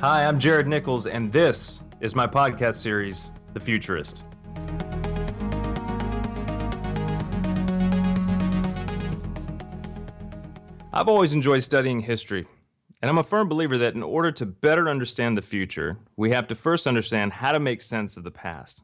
Hi, I'm Jared Nichols, and this is my podcast series, The Futurist. I've always enjoyed studying history, and I'm a firm believer that in order to better understand the future, we have to first understand how to make sense of the past.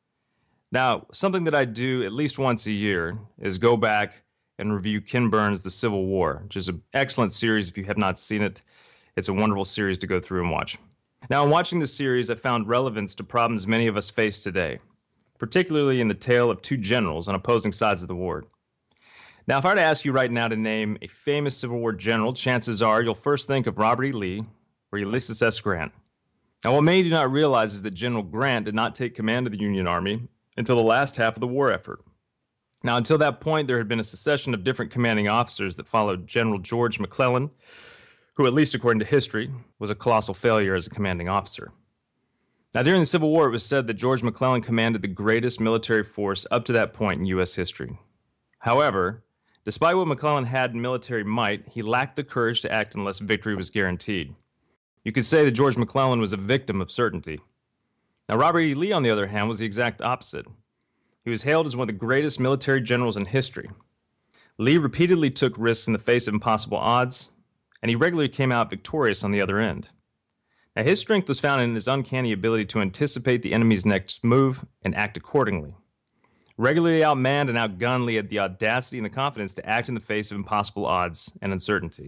Now, something that I do at least once a year is go back and review Ken Burns' The Civil War, which is an excellent series if you have not seen it. It's a wonderful series to go through and watch. Now, in watching this series, I found relevance to problems many of us face today, particularly in the tale of two generals on opposing sides of the war. Now, if I were to ask you right now to name a famous Civil War general, chances are you'll first think of Robert E. Lee or Ulysses S. Grant. Now, what many do not realize is that General Grant did not take command of the Union Army until the last half of the war effort. Now, until that point, there had been a succession of different commanding officers that followed General George McClellan, who, at least according to history, was a colossal failure as a commanding officer. Now, during the Civil War, it was said that George McClellan commanded the greatest military force up to that point in U.S. history. However, despite what McClellan had in military might, he lacked the courage to act unless victory was guaranteed. You could say that George McClellan was a victim of certainty. Now, Robert E. Lee, on the other hand, was the exact opposite. He was hailed as one of the greatest military generals in history. Lee repeatedly took risks in the face of impossible odds, and he regularly came out victorious on the other end. Now, his strength was found in his uncanny ability to anticipate the enemy's next move and act accordingly. Regularly outmanned and outgunned, Lee had the audacity and the confidence to act in the face of impossible odds and uncertainty.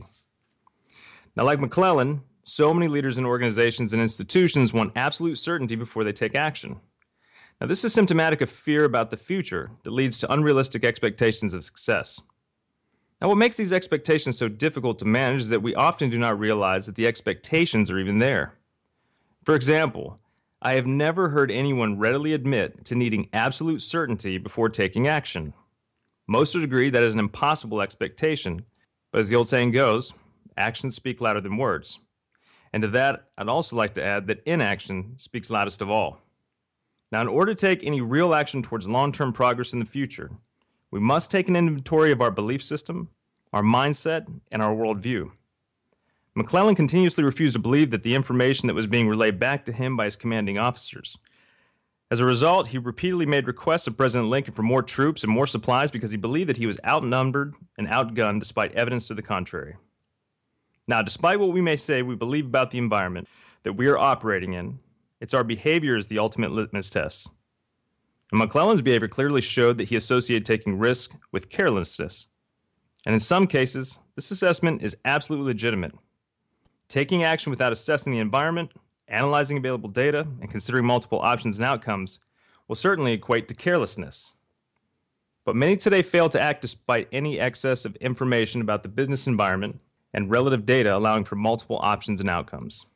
Now, like McClellan, so many leaders in organizations and institutions want absolute certainty before they take action. Now, this is symptomatic of fear about the future that leads to unrealistic expectations of success. Now, what makes these expectations so difficult to manage is that we often do not realize that the expectations are even there. For example, I have never heard anyone readily admit to needing absolute certainty before taking action. Most would agree that is an impossible expectation, but as the old saying goes, actions speak louder than words. And to that, I'd also like to add that inaction speaks loudest of all. Now, in order to take any real action towards long-term progress in the future, we must take an inventory of our belief system, our mindset, and our worldview. McClellan continuously refused to believe that the information that was being relayed back to him by his commanding officers. As a result, he repeatedly made requests of President Lincoln for more troops and more supplies because he believed that he was outnumbered and outgunned despite evidence to the contrary. Now, despite what we may say we believe about the environment that we are operating in, it's our behavior is the ultimate litmus test. And McClellan's behavior clearly showed that he associated taking risk with carelessness. And in some cases, this assessment is absolutely legitimate. Taking action without assessing the environment, analyzing available data, and considering multiple options and outcomes will certainly equate to carelessness. But many today fail to act despite any excess of information about the business environment and relative data allowing for multiple options and outcomes.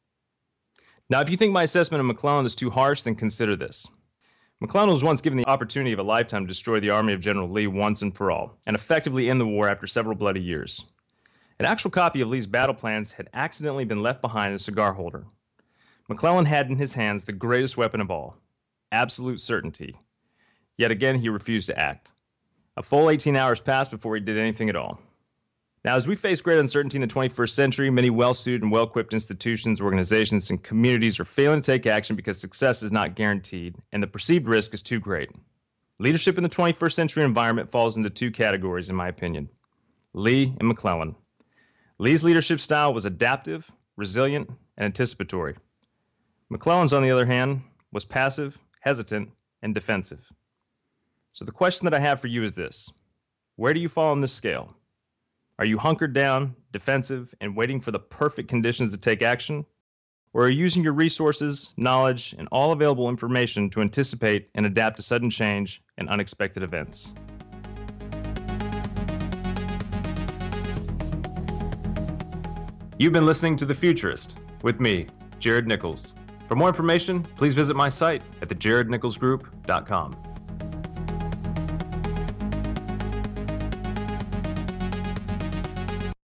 Now, if you think my assessment of McClellan is too harsh, then consider this. McClellan was once given the opportunity of a lifetime to destroy the army of General Lee once and for all, and effectively end the war after several bloody years. An actual copy of Lee's battle plans had accidentally been left behind in a cigar holder. McClellan had in his hands the greatest weapon of all, absolute certainty. Yet again, he refused to act. A full 18 hours passed before he did anything at all. Now, as we face great uncertainty in the 21st century, many well-suited and well-equipped institutions, organizations, and communities are failing to take action because success is not guaranteed and the perceived risk is too great. Leadership in the 21st century environment falls into two categories, in my opinion: Lee and McClellan. Lee's leadership style was adaptive, resilient, and anticipatory. McClellan's, on the other hand, was passive, hesitant, and defensive. So the question that I have for you is this: where do you fall on this scale? Are you hunkered down, defensive, and waiting for the perfect conditions to take action? Or are you using your resources, knowledge, and all available information to anticipate and adapt to sudden change and unexpected events? You've been listening to The Futurist with me, Jared Nichols. For more information, please visit my site at thejarednicholsgroup.com.